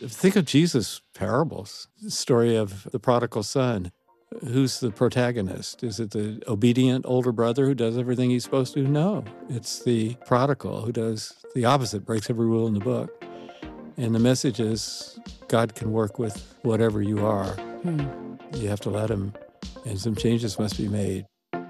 Think of Jesus' parables, the story of the prodigal son. Who's the protagonist? Is it the obedient older brother who does everything he's supposed to? No, it's the prodigal who does the opposite, breaks every rule in the book. And the message is God can work with whatever you are. You have to let him, and some changes must be made.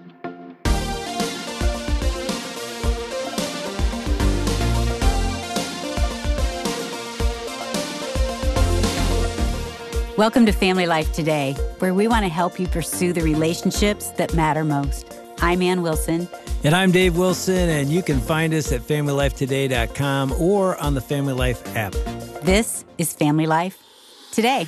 Welcome to Family Life Today, where we want to help you pursue the relationships that matter most. I'm Ann Wilson. And I'm Dave Wilson, and you can find us at FamilyLifeToday.com or on the Family Life app. This is Family Life Today.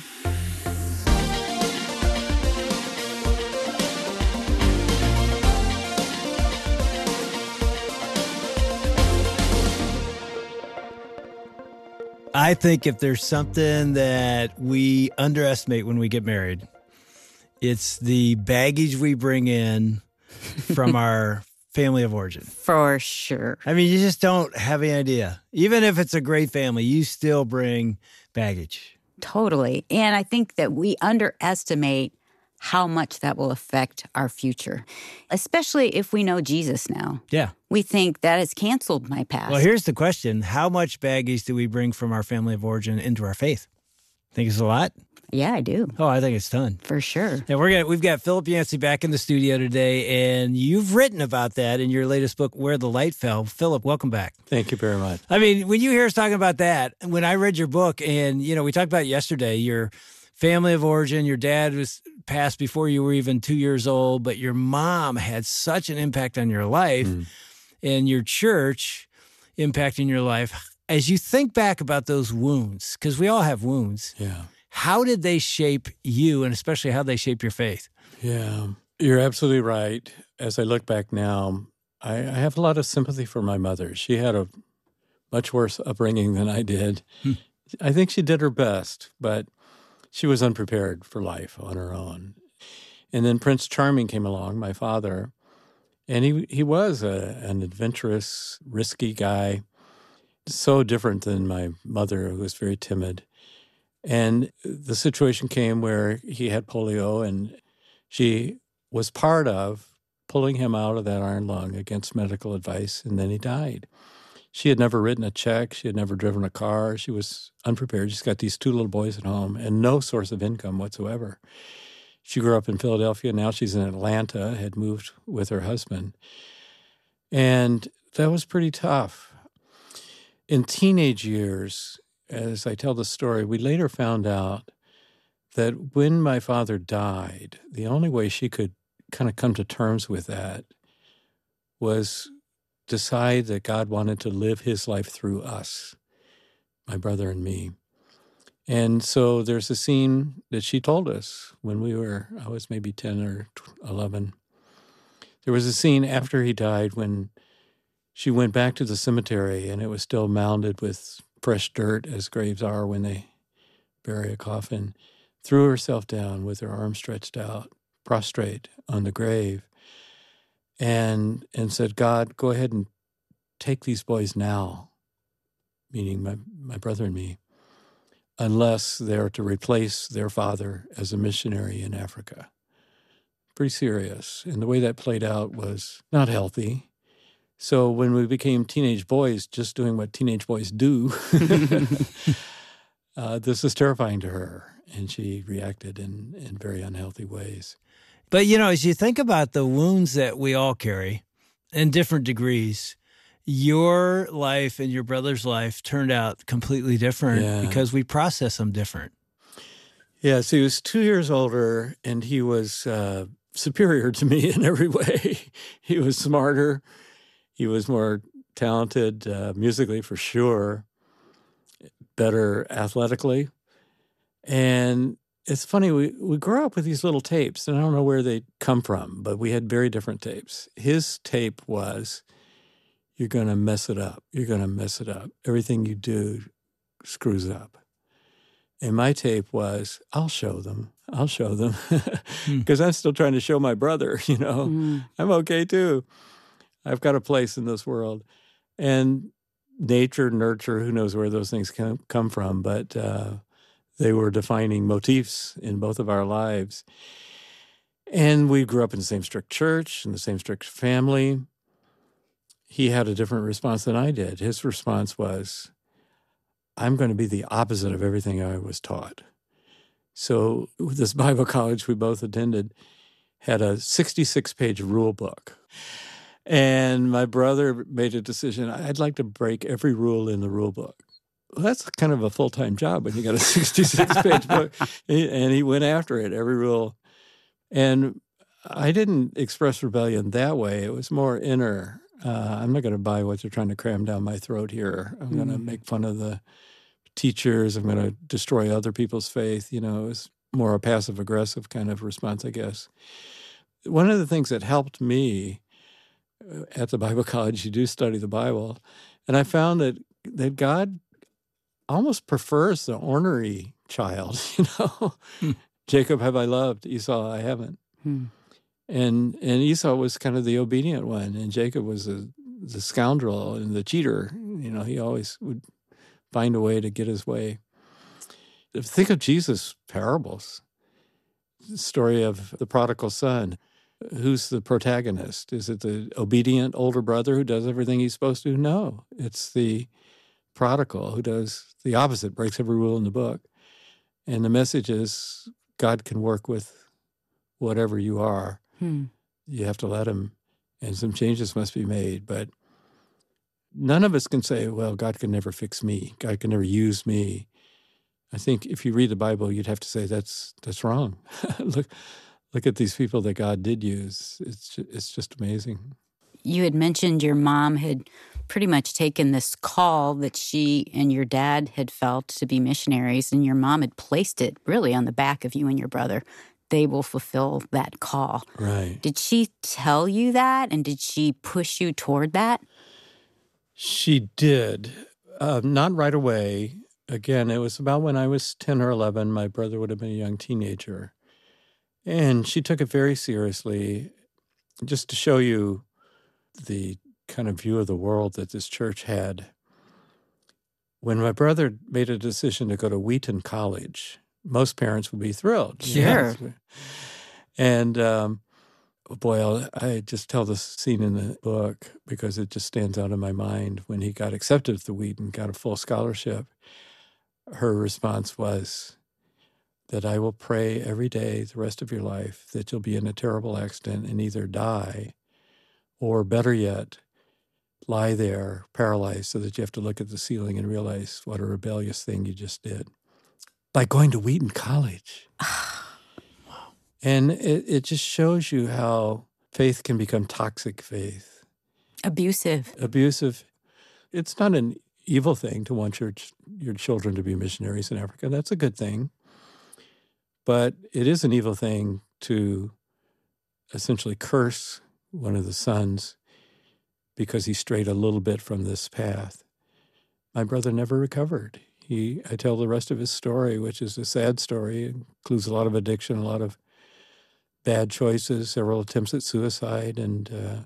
I think if there's something that we underestimate when we get married, it's the baggage we bring in from our family of origin. For sure. I mean, you just don't have any idea. Even if it's a great family, you still bring baggage. Totally. And I think that we underestimate how much that will affect our future, especially if we know Jesus now. Yeah. We think that has canceled my past. Well, here's the question. How much baggage do we bring from our family of origin into our faith? Think it's a lot? Yeah, I do. Oh, I think it's a ton. For sure. And we've got Philip Yancey back in the studio today, and you've written about that in your latest book, Where the Light Fell. Philip, welcome back. Thank you very much. I mean, when you hear us talking about that, when I read your book, and, you know, we talked about it yesterday, your family of origin, your dad was passed before you were even 2 years old, but your mom had such an impact on your life and your church impacting your life. As you think back about those wounds, because we all have wounds, how did they shape you, and especially how they shape your faith? Yeah, you're absolutely right. As I look back now, I have a lot of sympathy for my mother. She had a much worse upbringing than I did. I think she did her best, but she was unprepared for life on her own. And then Prince Charming came along, my father, and he was an adventurous, risky guy, so different than my mother, who was very timid. And the situation came where he had polio, and she was part of pulling him out of that iron lung against medical advice, and then he died. She had never written a check. She had never driven a car. She was unprepared. She's got these two little boys at home and no source of income whatsoever. She grew up in Philadelphia. Now she's in Atlanta, had moved with her husband. And that was pretty tough. In teenage years, as I tell the story, we later found out that when my father died, the only way she could kind of come to terms with that was decide that God wanted to live his life through us, my brother and me. And so there's a scene that she told us when I was maybe 10 or 11. There was a scene after he died when she went back to the cemetery and it was still mounded with fresh dirt, as graves are when they bury a coffin, threw herself down with her arms stretched out, prostrate on the grave, and said, God, go ahead and take these boys now, meaning my brother and me, unless they're to replace their father as a missionary in Africa. Pretty serious. And the way that played out was not healthy. So when we became teenage boys, just doing what teenage boys do, this was terrifying to her. And she reacted in very unhealthy ways. But, you know, as you think about the wounds that we all carry in different degrees, your life and your brother's life turned out completely different because we process them different. Yeah, so he was 2 years older, and he was superior to me in every way. He was smarter. He was more talented musically, for sure, better athletically. And it's funny, we grew up with these little tapes, and I don't know where they come from, but we had very different tapes. His tape was, you're going to mess it up. You're going to mess it up. Everything you do screws up. And my tape was, I'll show them. Because I'm still trying to show my brother, you know, I'm okay too. I've got a place in this world. And nature, nurture, who knows where those things come from. But They were defining motifs in both of our lives. And we grew up in the same strict church, in the same strict family. He had a different response than I did. His response was, I'm going to be the opposite of everything I was taught. So this Bible college we both attended had a 66-page rule book. And my brother made a decision, I'd like to break every rule in the rule book. Well, that's kind of a full-time job when you got a 66-page book. And he went after it, every rule. And I didn't express rebellion that way. It was more inner. I'm not going to buy what you're trying to cram down my throat here. I'm going to make fun of the teachers. I'm going to destroy other people's faith. It was more a passive-aggressive kind of response, I guess. One of the things that helped me at the Bible college, you do study the Bible, and I found that God almost prefers the ornery child, Jacob have I loved, Esau I haven't. And Esau was kind of the obedient one, and Jacob was the scoundrel and the cheater. He always would find a way to get his way. Think of Jesus' parables. The story of the prodigal son. Who's the protagonist? Is it the obedient older brother who does everything he's supposed to? No, it's the prodigal who does the opposite, breaks every rule in the book. And the message is God can work with whatever you are. You have to let him, and some changes must be made. But none of us can say, well, God can never fix me. God can never use me. I think if you read the Bible, you'd have to say that's wrong. Look at these people that God did use. It's just amazing. You had mentioned your mom had pretty much taken this call that she and your dad had felt to be missionaries, and your mom had placed it really on the back of you and your brother. They will fulfill that call. Right. Did she tell you that, and did she push you toward that? She did. Not right away. Again, it was about when I was 10 or 11. My brother would have been a young teenager. And she took it very seriously. Just to show you the kind of view of the world that this church had. When my brother made a decision to go to Wheaton College, most parents would be thrilled. Sure. And boy, I just tell this scene in the book because it just stands out in my mind. When he got accepted to Wheaton, got a full scholarship, her response was that I will pray every day the rest of your life that you'll be in a terrible accident and either die or, better yet, lie there paralyzed so that you have to look at the ceiling and realize what a rebellious thing you just did by going to Wheaton College. Wow. And it just shows you how faith can become toxic faith. Abusive. It's not an evil thing to want your children to be missionaries in Africa. That's a good thing. But it is an evil thing to essentially curse one of the sons because he strayed a little bit from this path. My brother never recovered. I tell the rest of his story, which is a sad story. It includes a lot of addiction, a lot of bad choices, several attempts at suicide, and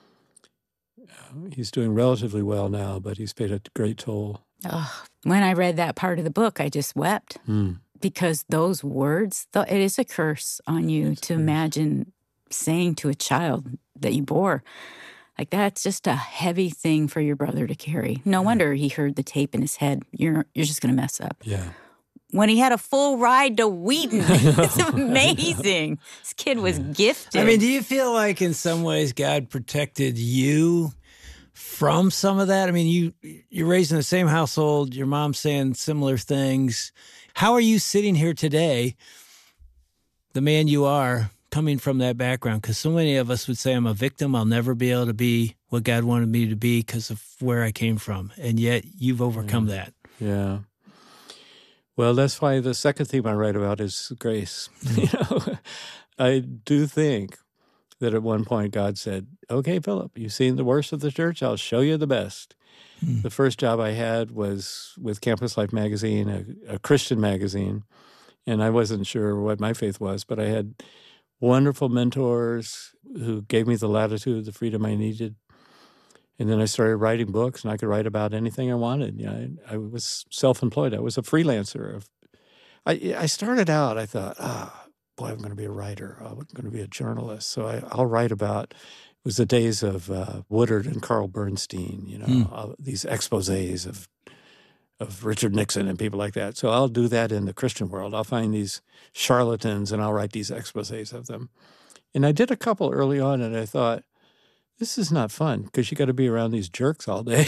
he's doing relatively well now, but he's paid a great toll. Oh, when I read that part of the book, I just wept. Because those words, it is a curse on you to imagine saying to a child that you bore. Like, that's just a heavy thing for your brother to carry. No wonder he heard the tape in his head. You're just going to mess up. Yeah. When he had a full ride to Wheaton. It's amazing. This kid was gifted. I mean, do you feel like in some ways God protected you from some of that? I mean, you're raised in the same household. Your mom's saying similar things. How are you sitting here today, the man you are, coming from that background? Because so many of us would say, I'm a victim. I'll never be able to be what God wanted me to be because of where I came from. And yet you've overcome that. Yeah. Well, that's why the second theme I write about is grace. I do think that at one point God said, okay, Philip, you've seen the worst of the church. I'll show you the best. The first job I had was with Campus Life magazine, a Christian magazine, and I wasn't sure what my faith was, but I had wonderful mentors who gave me the latitude, the freedom I needed. And then I started writing books, and I could write about anything I wanted. I was self-employed. I was a freelancer. I started out, I thought, boy, I'm going to be a writer. I'm going to be a journalist. So I'll write about, it was the days of Woodard and Carl Bernstein, these exposés of Richard Nixon and people like that. So I'll do that in the Christian world. I'll find these charlatans and I'll write these exposés of them. And I did a couple early on, and I thought, this is not fun because you got to be around these jerks all day.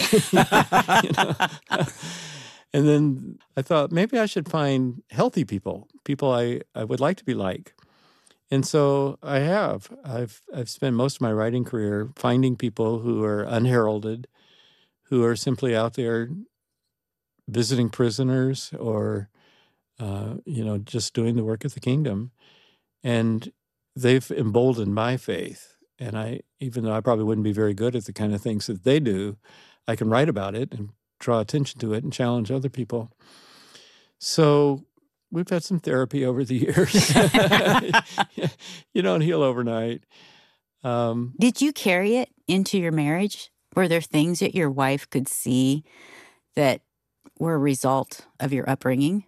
And then I thought maybe I should find healthy people I would like to be like. And so I have. I've spent most of my writing career finding people who are unheralded, who are simply out there visiting prisoners or, just doing the work of the kingdom. And they've emboldened my faith. And even though I probably wouldn't be very good at the kind of things that they do, I can write about it and draw attention to it and challenge other people. So we've had some therapy over the years. You don't heal overnight. Did you carry it into your marriage? Were there things that your wife could see that were a result of your upbringing?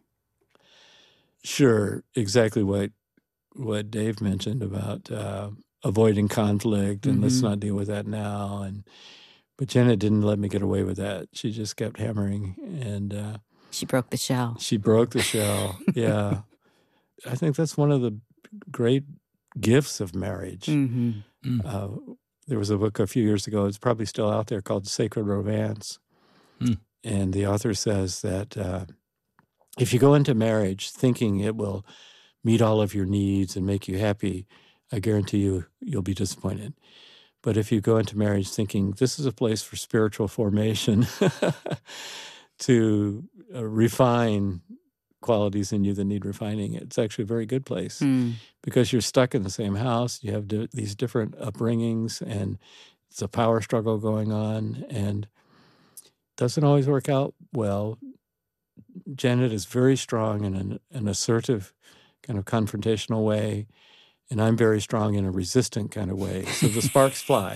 Sure. Exactly what Dave mentioned about avoiding conflict and let's not deal with that now. But Janet didn't let me get away with that. She just kept hammering, and she broke the shell. She broke the shell. Yeah, I think that's one of the great gifts of marriage. There was a book a few years ago, it's probably still out there, called Sacred Romance. And the author says that if you go into marriage thinking it will meet all of your needs and make you happy, I guarantee you'll be disappointed. But if you go into marriage thinking this is a place for spiritual formation to refine qualities in you that need refining, it's actually a very good place because you're stuck in the same house. You have these different upbringings, and it's a power struggle going on, and it doesn't always work out well. Janet is very strong in an assertive, kind of confrontational way, and I'm very strong in a resistant kind of way. So the sparks fly.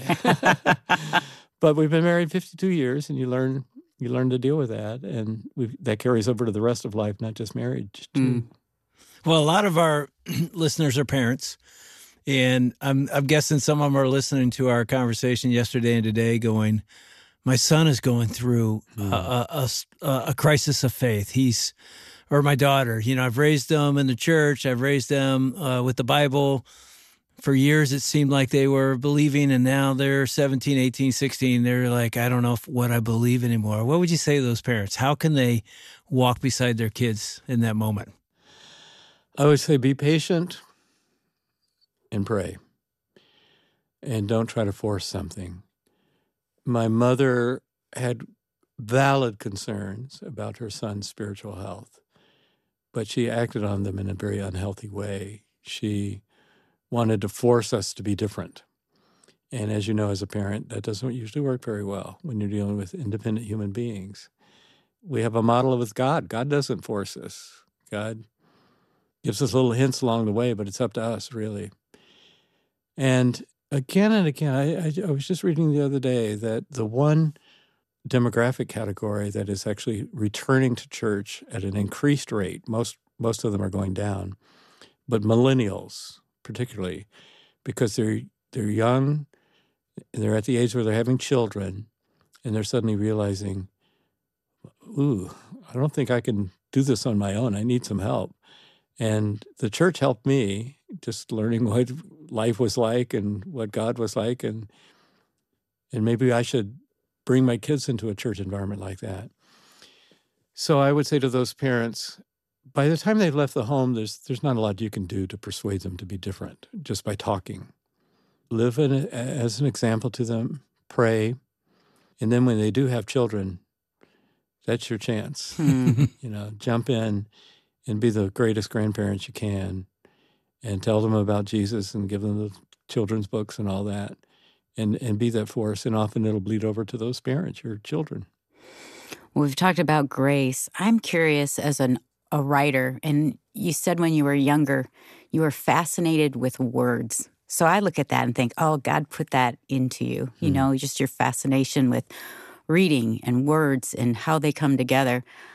But we've been married 52 years, and you learn to deal with that, and that carries over to the rest of life, not just marriage. Well, a lot of our listeners are parents, and I'm guessing some of them are listening to our conversation yesterday and today going, my son is going through a crisis of faith. Or my daughter, I've raised them in the church. I've raised them with the Bible. For years, it seemed like they were believing, and now they're 17, 18, 16. They're like, I don't know what I believe anymore. What would you say to those parents? How can they walk beside their kids in that moment? I would say be patient and pray, and don't try to force something. My mother had valid concerns about her son's spiritual health, but she acted on them in a very unhealthy way. She wanted to force us to be different. And as you know, as a parent, that doesn't usually work very well when you're dealing with independent human beings. We have a model with God. God doesn't force us. God gives us little hints along the way, but it's up to us, really. And again, I was just reading the other day that the one demographic category that is actually returning to church at an increased rate, most of them are going down, but millennials particularly, because they're young, they're at the age where they're having children, and they're suddenly realizing, I don't think I can do this on my own. I need some help. And the church helped me just learning what life was like and what God was like, and maybe I should bring my kids into a church environment like that. So I would say to those parents, by the time they've left the home, there's not a lot you can do to persuade them to be different just by talking. Live as an example to them, pray, and then when they do have children, that's your chance. Jump in and be the greatest grandparents you can and tell them about Jesus and give them the children's books and all that. And be that force, and often it'll bleed over to those parents, your children. We've talked about grace. I'm curious as a writer, and you said when you were younger, you were fascinated with words. So I look at that and think, oh, God put that into you, just your fascination with reading and words and how they come together.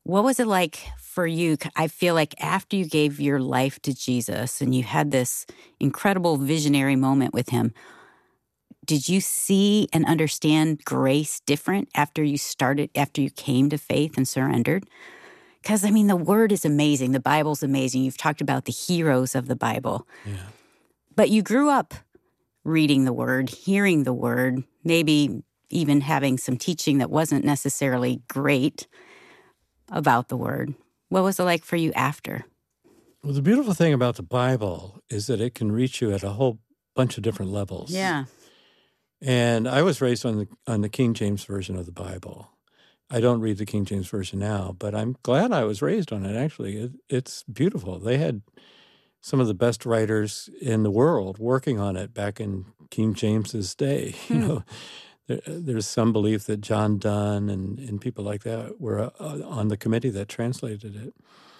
What was it like for you? I feel like after you gave your life to Jesus and you had this incredible visionary moment with him, did you see and understand grace different after you came to faith and surrendered? Because, I mean, the Word is amazing. The Bible's amazing. You've talked about the heroes of the Bible. Yeah. But you grew up reading the Word, hearing the Word, maybe even having some teaching that wasn't necessarily great about the Word. What was it like for you after? Well, the beautiful thing about the Bible is that it can reach you at a whole bunch of different levels. Yeah. And I was raised on the King James Version of the Bible. I don't read the King James Version now, but I'm glad I was raised on it, actually. It's beautiful. They had some of the best writers in the world working on it back in King James's day. You know, there's some belief that John Donne and people like that were on the committee that translated it.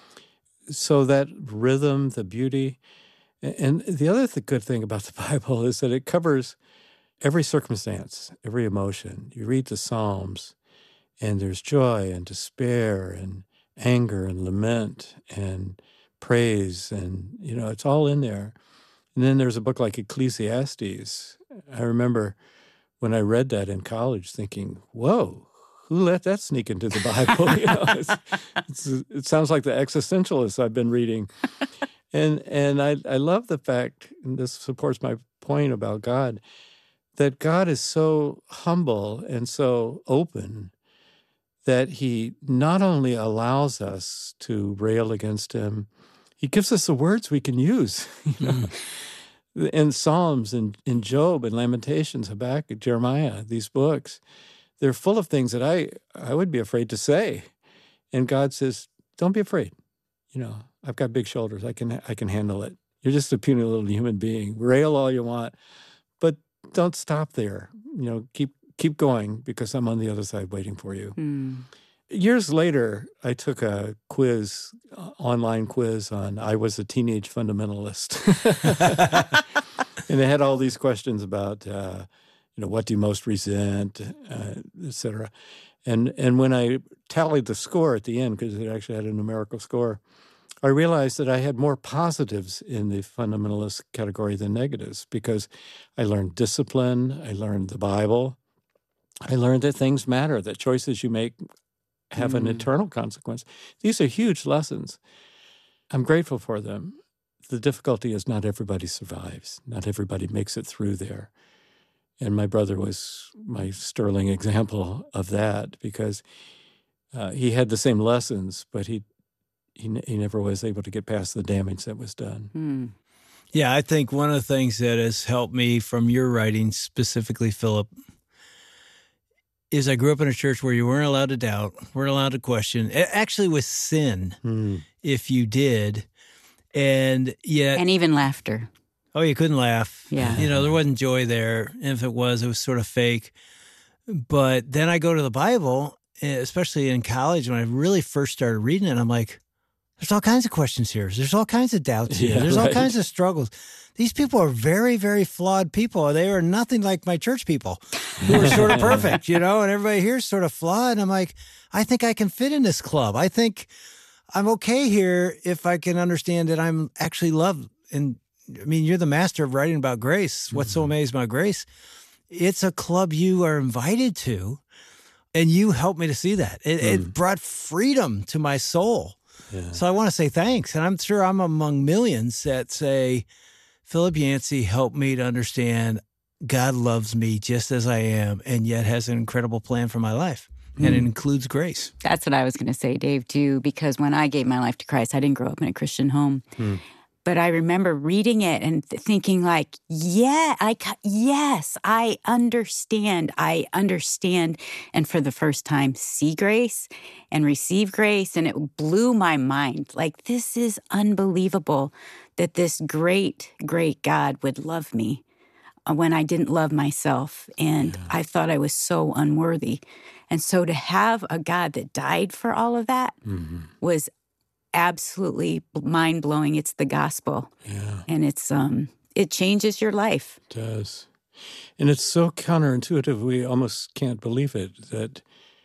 So that rhythm, the beauty, and the other good thing about the Bible is that it covers every circumstance, every emotion. You read the Psalms, and there's joy and despair and anger and lament and praise, and, you know, it's all in there. And then there's a book like Ecclesiastes. I remember when I read that in college thinking, whoa, who let that sneak into the Bible? You know, it sounds like the existentialists I've been reading. And I love the fact, and this supports my point about God, that God is so humble and so open that he not only allows us to rail against him, he gives us the words we can use. You know? In Psalms, in Job, and Lamentations, Habakkuk, Jeremiah, these books, they're full of things that I would be afraid to say. And God says, don't be afraid. You know, I've got big shoulders. I can handle it. You're just a puny little human being. Rail all you want, but don't stop there. You know, keep going, because I'm on the other side waiting for you. Years later, I took a quiz, online quiz on I was a teenage fundamentalist. And it had all these questions about, you know, what do you most resent, et cetera. And when I tallied the score at the end, because it actually had a numerical score, I realized that I had more positives in the fundamentalist category than negatives, because I learned discipline, I learned the Bible, I learned that things matter, that choices you make have an eternal consequence. These are huge lessons. I'm grateful for them. The difficulty is not everybody survives. Not everybody makes it through there. And my brother was my sterling example of that, because he had the same lessons, but he never was able to get past the damage that was done. Yeah, I think one of the things that has helped me from your writing, specifically, Philip, is I grew up in a church where you weren't allowed to doubt, weren't allowed to question. Actually, with sin, if you did. And yet... And even laughter. Oh, you couldn't laugh. Yeah. You know, there wasn't joy there. And if it was sort of fake. But then I go to the Bible, especially in college, when I really first started reading it, I'm like, there's all kinds of questions here. There's all kinds of doubts here. There's all kinds of struggles. These people are very, very flawed people. They are nothing like my church people who are sort of perfect, you know, and everybody here is sort of flawed. And I'm like, I think I can fit in this club. I think I'm okay here if I can understand that I'm actually loved. And I mean, you're the master of writing about grace. What's so amazing about grace? It's a club you are invited to, and you helped me to see that. It brought freedom to my soul. Yeah. So I want to say thanks. And I'm sure I'm among millions that say, Philip Yancey helped me to understand God loves me just as I am, and yet has an incredible plan for my life. And it includes grace. That's what I was going to say, Dave, too, because when I gave my life to Christ, I didn't grow up in a Christian home. But I remember reading it and thinking like, yes, I understand. And for the first time, see grace and receive grace. And it blew my mind. Like, this is unbelievable that this great, great God would love me when I didn't love myself. And I thought I was so unworthy. And so to have a God that died for all of that was absolutely mind-blowing. It's the gospel. Yeah. And it's it changes your life. It does. And it's so counterintuitive, we almost can't believe it, that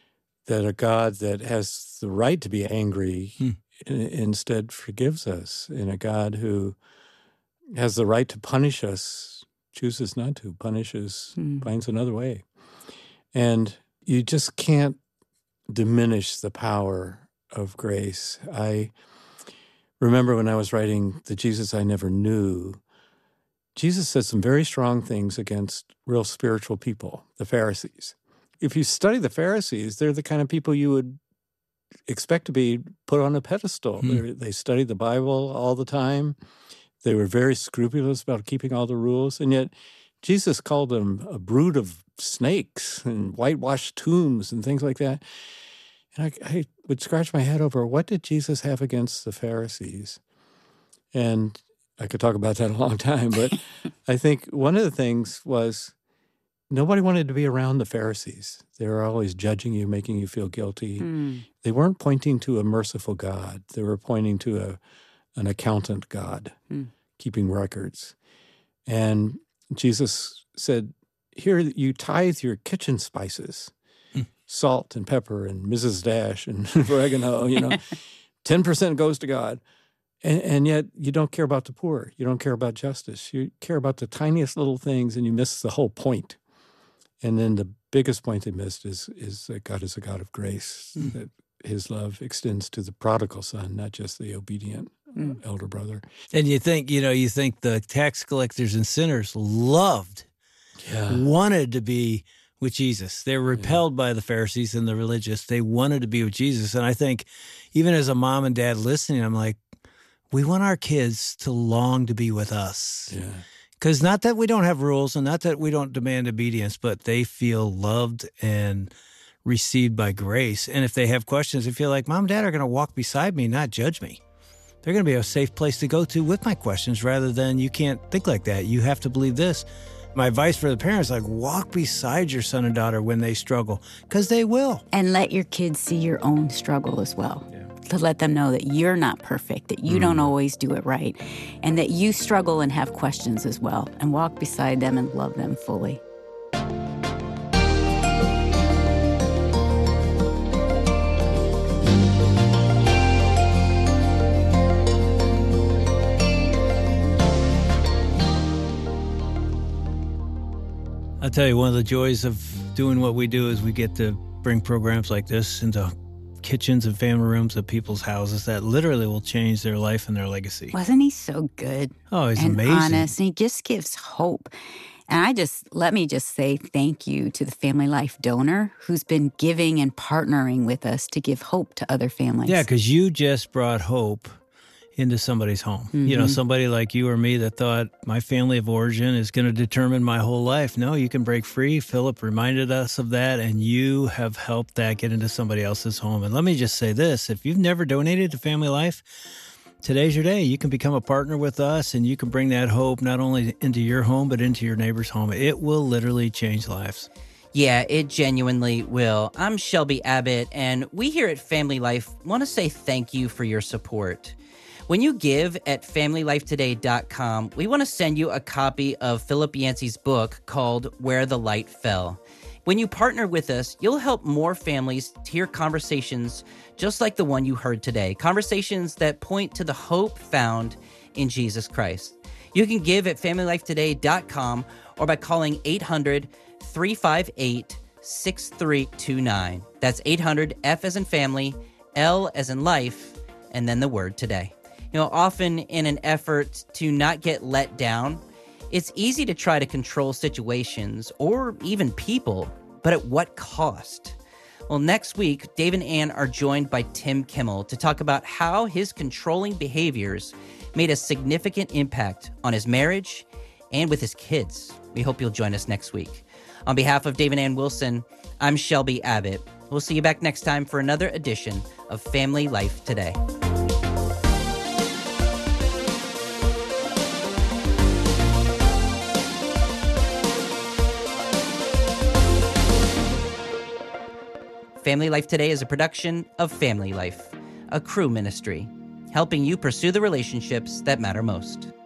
that a God that has the right to be angry instead forgives us, and a God who has the right to punish us chooses not to, punishes, finds another way. And you just can't diminish the power of grace. I remember when I was writing The Jesus I Never Knew, Jesus said some very strong things against real spiritual people, the Pharisees. If you study the Pharisees, they're the kind of people you would expect to be put on a pedestal. They studied the Bible all the time. They were very scrupulous about keeping all the rules. And yet Jesus called them a brood of snakes and whitewashed tombs and things like that. And I would scratch my head over, what did Jesus have against the Pharisees? And I could talk about that a long time, but I think one of the things was nobody wanted to be around the Pharisees. They were always judging you, making you feel guilty. They weren't pointing to a merciful God. They were pointing to an accountant God, keeping records. And Jesus said, here, you tithe your kitchen spices, salt and pepper and Mrs. Dash and oregano, 10% goes to God. And yet you don't care about the poor. You don't care about justice. You care about the tiniest little things, and you miss the whole point. And then the biggest point they missed is that God is a God of grace, that his love extends to the prodigal son, not just the obedient elder brother. And you think the tax collectors and sinners wanted to be with Jesus. They were repelled by the Pharisees and the religious. They wanted to be with Jesus. And I think even as a mom and dad listening, I'm like, we want our kids to long to be with us. Yeah. Because not that we don't have rules and not that we don't demand obedience, but they feel loved and received by grace. And if they have questions, they feel like Mom and Dad are going to walk beside me, not judge me. They're going to be a safe place to go to with my questions rather than you can't think like that. You have to believe this. My advice for the parents, walk beside your son and daughter when they struggle, because they will. And let your kids see your own struggle as well. Yeah. To let them know that you're not perfect, that you don't always do it right, and that you struggle and have questions as well, and walk beside them and love them fully. I'll tell you, one of the joys of doing what we do is we get to bring programs like this into kitchens and family rooms of people's houses that literally will change their life and their legacy. Wasn't he so good? Oh, he's and amazing. Honest, and he just gives hope. And let me just say thank you to the Family Life donor who's been giving and partnering with us to give hope to other families. Yeah, because you just brought hope into somebody's home. Somebody like you or me that thought my family of origin is going to determine my whole life. No, you can break free. Philip reminded us of that, and you have helped that get into somebody else's home. And let me just say this, if you've never donated to Family Life, today's your day. You can become a partner with us, and you can bring that hope not only into your home, but into your neighbor's home. It will literally change lives. Yeah, it genuinely will. I'm Shelby Abbott, and we here at Family Life want to say thank you for your support. When you give at FamilyLifeToday.com, we want to send you a copy of Philip Yancey's book called Where the Light Fell. When you partner with us, you'll help more families hear conversations just like the one you heard today, conversations that point to the hope found in Jesus Christ. You can give at FamilyLifeToday.com or by calling 800-358-6329. That's 800, F as in family, L as in life, and then the word today. Often in an effort to not get let down, it's easy to try to control situations or even people, but at what cost? Well, next week, Dave and Ann are joined by Tim Kimmel to talk about how his controlling behaviors made a significant impact on his marriage and with his kids. We hope you'll join us next week. On behalf of Dave and Ann Wilson, I'm Shelby Abbott. We'll see you back next time for another edition of Family Life Today. Family Life Today is a production of Family Life, a Cru ministry, helping you pursue the relationships that matter most.